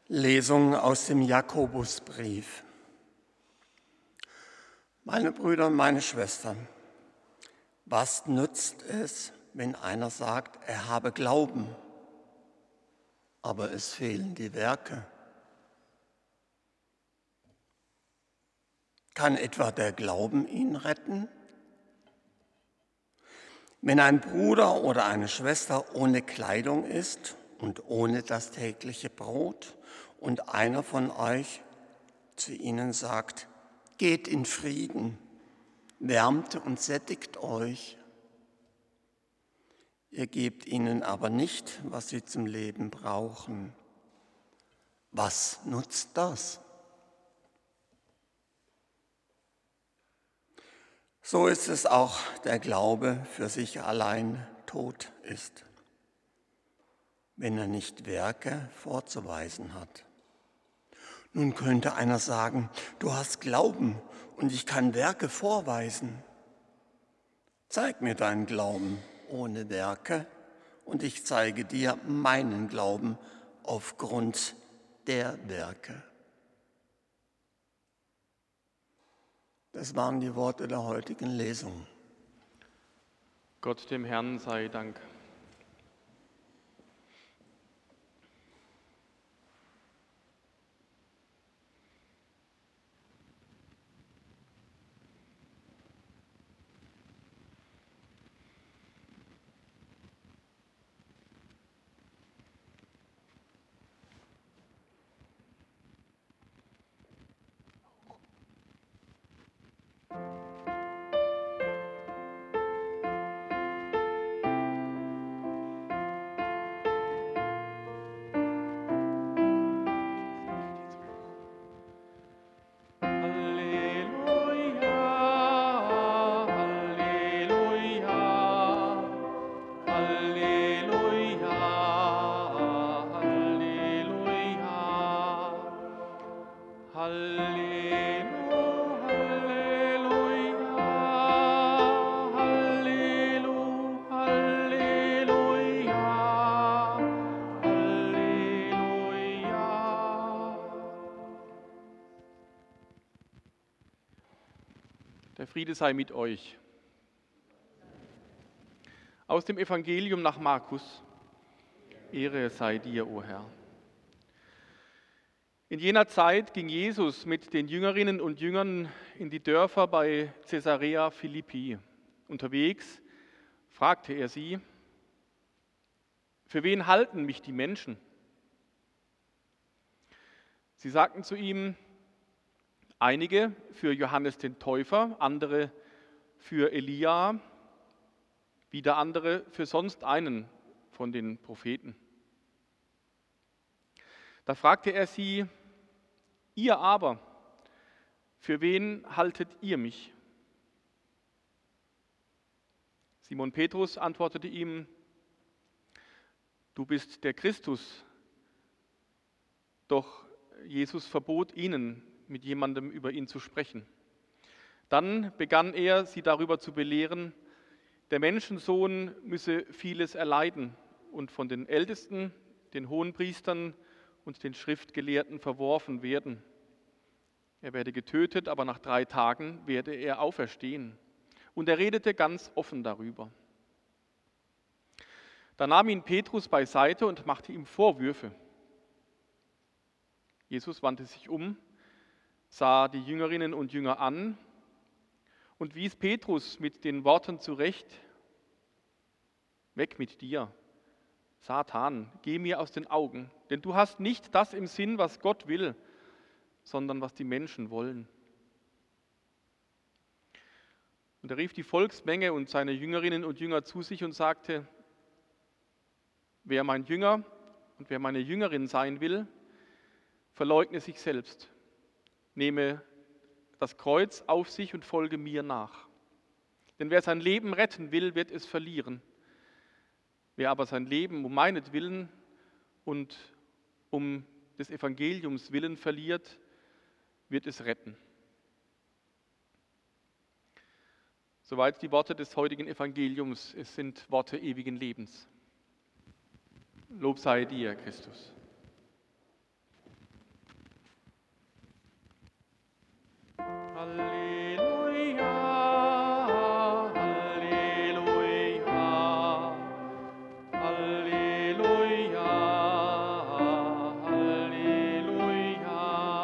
Lesung aus dem Jakobusbrief. Meine Brüder und meine Schwestern, was nützt es, wenn einer sagt, er habe Glauben, aber es fehlen die Werke? Kann etwa der Glauben ihn retten? Wenn ein Bruder oder eine Schwester ohne Kleidung ist und ohne das tägliche Brot und einer von euch zu ihnen sagt, geht in Frieden, wärmt und sättigt euch, ihr gebt ihnen aber nicht, was sie zum Leben brauchen, was nutzt das? So ist es auch der Glaube für sich allein tot ist, wenn er nicht Werke vorzuweisen hat. Nun könnte einer sagen, du hast Glauben und ich kann Werke vorweisen. Zeig mir deinen Glauben ohne Werke und ich zeige dir meinen Glauben aufgrund der Werke. Das waren die Worte der heutigen Lesung. Gott dem Herrn sei Dank. Der Friede sei mit euch. Aus dem Evangelium nach Markus. Ehre sei dir, o Herr. In jener Zeit ging Jesus mit den Jüngerinnen und Jüngern in die Dörfer bei Caesarea Philippi. Unterwegs fragte er sie, für wen halten mich die Menschen? Sie sagten zu ihm, einige für Johannes den Täufer, andere für Elia, wieder andere für sonst einen von den Propheten. Da fragte er sie, ihr aber, für wen haltet ihr mich? Simon Petrus antwortete ihm, du bist der Christus. Doch Jesus verbot ihnen, mit jemandem über ihn zu sprechen. Dann begann er, sie darüber zu belehren, der Menschensohn müsse vieles erleiden und von den Ältesten, den Hohenpriestern und den Schriftgelehrten verworfen werden. Er werde getötet, aber nach 3 Tagen werde er auferstehen. Und er redete ganz offen darüber. Da nahm ihn Petrus beiseite und machte ihm Vorwürfe. Jesus wandte sich um, sah die Jüngerinnen und Jünger an und wies Petrus mit den Worten zurecht, weg mit dir, Satan, geh mir aus den Augen, denn du hast nicht das im Sinn, was Gott will, sondern was die Menschen wollen. Und er rief die Volksmenge und seine Jüngerinnen und Jünger zu sich und sagte, wer mein Jünger und wer meine Jüngerin sein will, verleugne sich selbst. Nehme das Kreuz auf sich und folge mir nach. Denn wer sein Leben retten will, wird es verlieren. Wer aber sein Leben um meinetwillen und um des Evangeliums willen verliert, wird es retten. Soweit die Worte des heutigen Evangeliums. Es sind Worte ewigen Lebens. Lob sei dir, Christus. Halleluja, Halleluja, Halleluja, Halleluja,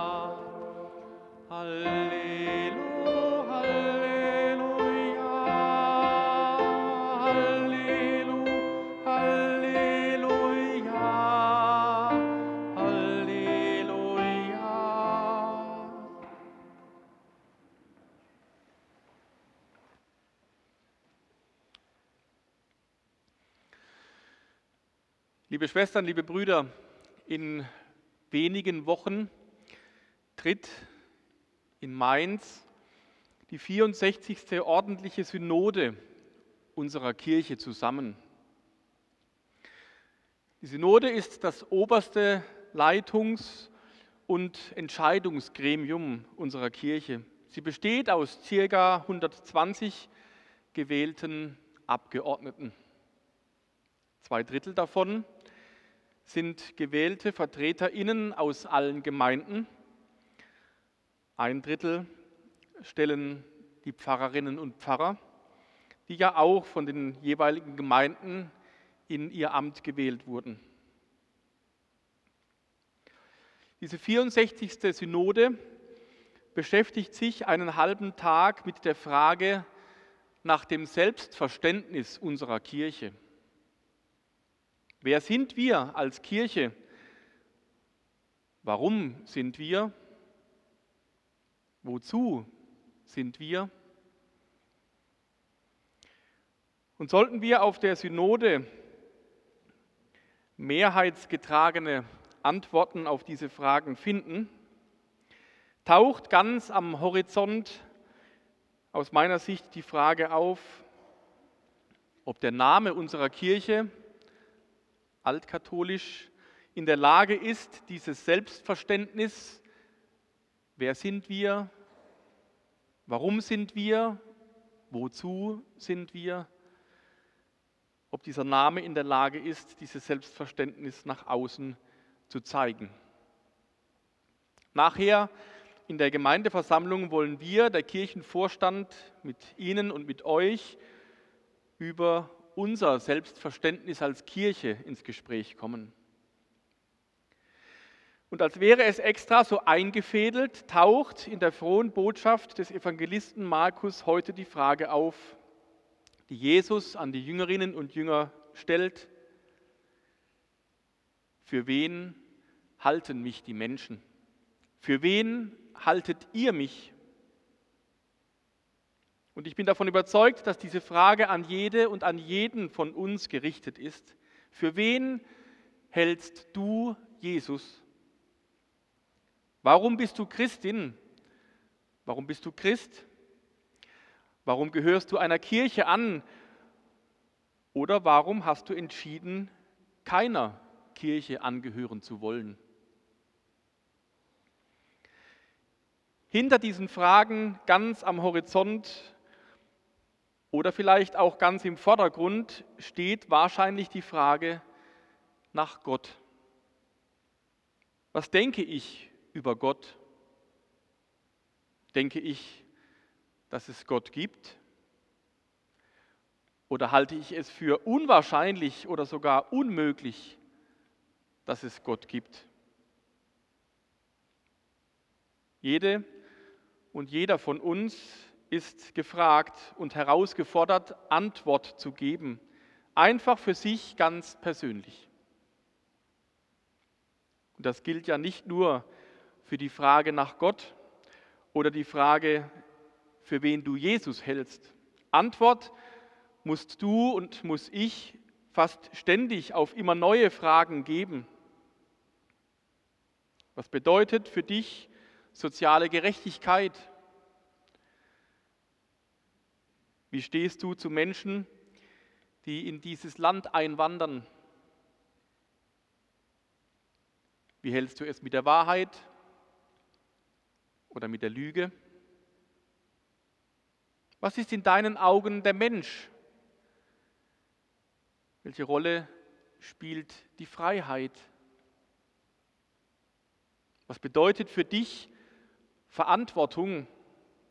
Halleluja, Halleluja, Halleluja, Halleluja. Liebe Schwestern, liebe Brüder, in wenigen Wochen tritt in Mainz die 64. ordentliche Synode unserer Kirche zusammen. Die Synode ist das oberste Leitungs- und Entscheidungsgremium unserer Kirche. Sie besteht aus ca. 120 gewählten Abgeordneten. 2/3 davon sind gewählte VertreterInnen aus allen Gemeinden. 1/3 stellen die Pfarrerinnen und Pfarrer, die ja auch von den jeweiligen Gemeinden in ihr Amt gewählt wurden. Diese 64. Synode beschäftigt sich einen halben Tag mit der Frage nach dem Selbstverständnis unserer Kirche. Wer sind wir als Kirche? Warum sind wir? Wozu sind wir? Und sollten wir auf der Synode mehrheitsgetragene Antworten auf diese Fragen finden, taucht ganz am Horizont aus meiner Sicht die Frage auf, ob der Name unserer Kirche, altkatholisch, in der Lage ist, dieses Selbstverständnis, wer sind wir, warum sind wir, wozu sind wir, ob dieser Name in der Lage ist, dieses Selbstverständnis nach außen zu zeigen. Nachher in der Gemeindeversammlung wollen wir, der Kirchenvorstand, mit Ihnen und mit euch über unser Selbstverständnis als Kirche ins Gespräch kommen. Und als wäre es extra so eingefädelt, taucht in der frohen Botschaft des Evangelisten Markus heute die Frage auf, die Jesus an die Jüngerinnen und Jünger stellt: Für wen halten mich die Menschen? Für wen haltet ihr mich? Und ich bin davon überzeugt, dass diese Frage an jede und an jeden von uns gerichtet ist. Für wen hältst du Jesus? Warum bist du Christin? Warum bist du Christ? Warum gehörst du einer Kirche an? Oder warum hast du entschieden, keiner Kirche angehören zu wollen? Hinter diesen Fragen ganz am Horizont oder vielleicht auch ganz im Vordergrund steht wahrscheinlich die Frage nach Gott. Was denke ich über Gott? Denke ich, dass es Gott gibt? Oder halte ich es für unwahrscheinlich oder sogar unmöglich, dass es Gott gibt? Jede und jeder von uns ist gefragt und herausgefordert, Antwort zu geben, einfach für sich ganz persönlich. Und das gilt ja nicht nur für die Frage nach Gott oder die Frage, für wen du Jesus hältst. Antwort musst du und muss ich fast ständig auf immer neue Fragen geben. Was bedeutet für dich soziale Gerechtigkeit? Wie stehst du zu Menschen, die in dieses Land einwandern? Wie hältst du es mit der Wahrheit oder mit der Lüge? Was ist in deinen Augen der Mensch? Welche Rolle spielt die Freiheit? Was bedeutet für dich Verantwortung?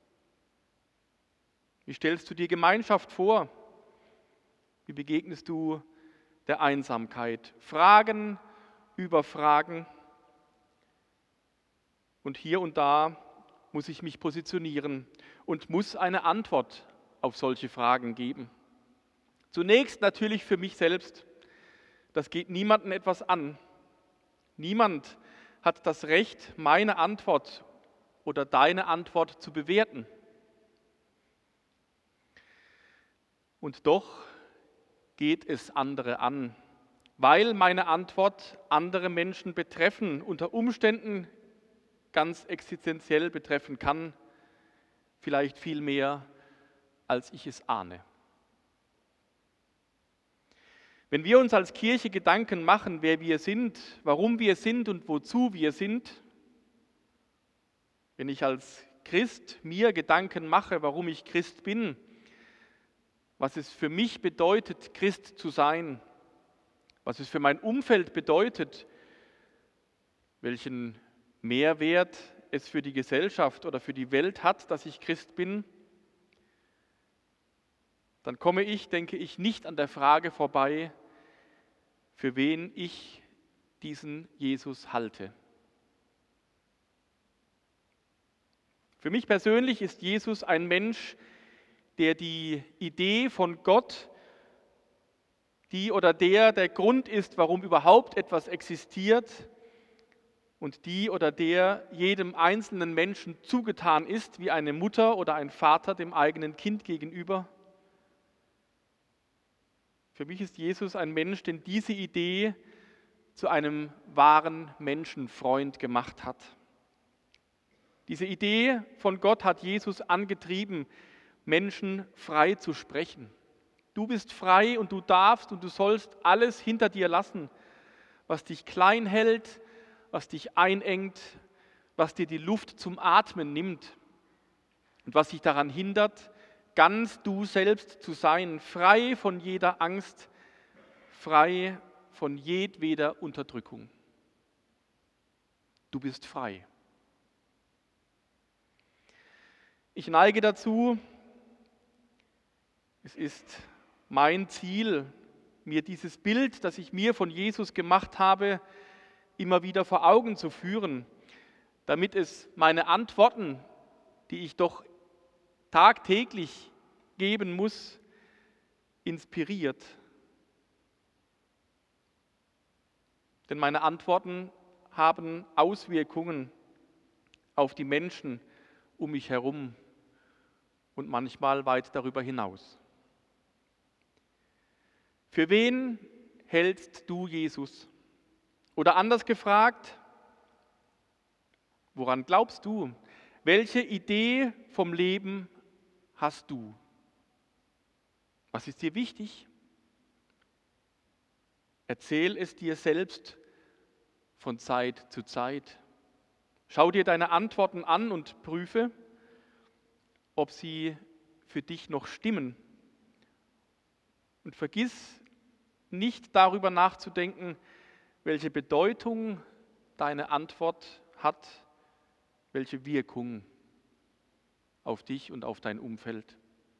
Wie stellst du dir Gemeinschaft vor? Wie begegnest du der Einsamkeit? Fragen über Fragen. Und hier und da muss ich mich positionieren und muss eine Antwort auf solche Fragen geben. Zunächst natürlich für mich selbst. Das geht niemandem etwas an. Niemand hat das Recht, meine Antwort oder deine Antwort zu bewerten. Und doch geht es andere an, weil meine Antwort andere Menschen betreffen, unter Umständen ganz existenziell betreffen kann, vielleicht viel mehr, als ich es ahne. Wenn wir uns als Kirche Gedanken machen, wer wir sind, warum wir sind und wozu wir sind, wenn ich als Christ mir Gedanken mache, warum ich Christ bin, was es für mich bedeutet, Christ zu sein, was es für mein Umfeld bedeutet, welchen Mehrwert es für die Gesellschaft oder für die Welt hat, dass ich Christ bin, dann komme ich, denke ich, nicht an der Frage vorbei, für wen ich diesen Jesus halte. Für mich persönlich ist Jesus ein Mensch, der die Idee von Gott, die oder der Grund ist, warum überhaupt etwas existiert und die oder der jedem einzelnen Menschen zugetan ist, wie eine Mutter oder ein Vater dem eigenen Kind gegenüber. Für mich ist Jesus ein Mensch, den diese Idee zu einem wahren Menschenfreund gemacht hat. Diese Idee von Gott hat Jesus angetrieben, Menschen frei zu sprechen. Du bist frei und du darfst und du sollst alles hinter dir lassen, was dich klein hält, was dich einengt, was dir die Luft zum Atmen nimmt und was dich daran hindert, ganz du selbst zu sein, frei von jeder Angst, frei von jedweder Unterdrückung. Du bist frei. Ich neige dazu, es ist mein Ziel, mir dieses Bild, das ich mir von Jesus gemacht habe, immer wieder vor Augen zu führen, damit es meine Antworten, die ich doch tagtäglich geben muss, inspiriert. Denn meine Antworten haben Auswirkungen auf die Menschen um mich herum und manchmal weit darüber hinaus. Für wen hältst du Jesus? Oder anders gefragt, woran glaubst du? Welche Idee vom Leben hast du? Was ist dir wichtig? Erzähl es dir selbst von Zeit zu Zeit. Schau dir deine Antworten an und prüfe, ob sie für dich noch stimmen. Und vergiss nicht darüber nachzudenken, welche Bedeutung deine Antwort hat, welche Wirkung auf dich und auf dein Umfeld.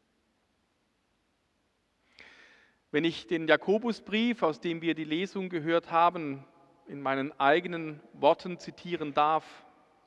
Wenn ich den Jakobusbrief, aus dem wir die Lesung gehört haben, in meinen eigenen Worten zitieren darf: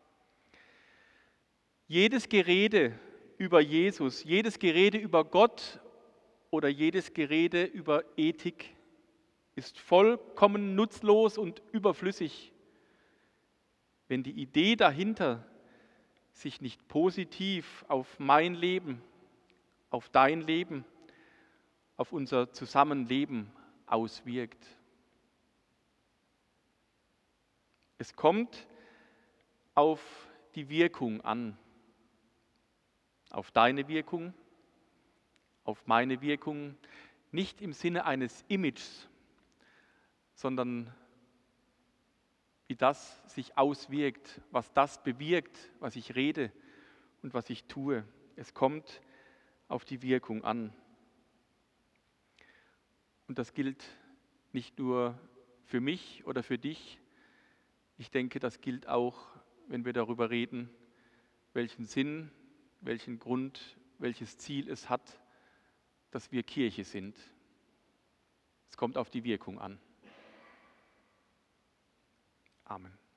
Jedes Gerede über Jesus, jedes Gerede über Gott oder jedes Gerede über Ethik ist vollkommen nutzlos und überflüssig, wenn die Idee dahinter sich nicht positiv auf mein Leben, auf dein Leben, auf unser Zusammenleben auswirkt. Es kommt auf die Wirkung an, auf deine Wirkung, auf meine Wirkung, nicht im Sinne eines Images, sondern wie das sich auswirkt, was das bewirkt, was ich rede und was ich tue. Es kommt auf die Wirkung an. Und das gilt nicht nur für mich oder für dich. Ich denke, das gilt auch, wenn wir darüber reden, welchen Sinn, welchen Grund welches Ziel es hat, dass wir Kirche sind. Es kommt auf die Wirkung an. Amen.